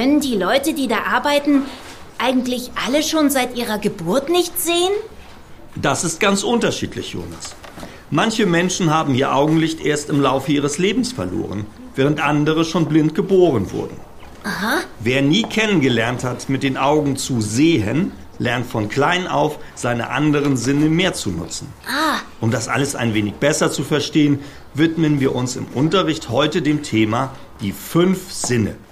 können die Leute, die da arbeiten, eigentlich alle schon seit ihrer Geburt nicht sehen? Das ist ganz unterschiedlich, Jonas. Manche Menschen haben ihr Augenlicht erst im Laufe ihres Lebens verloren, während andere schon blind geboren wurden. Aha. Wer nie kennengelernt hat, mit den Augen zu sehen, lernt von klein auf, seine anderen Sinne mehr zu nutzen. Um das alles ein wenig besser zu verstehen, widmen wir uns im Unterricht heute dem Thema die 5 Sinne.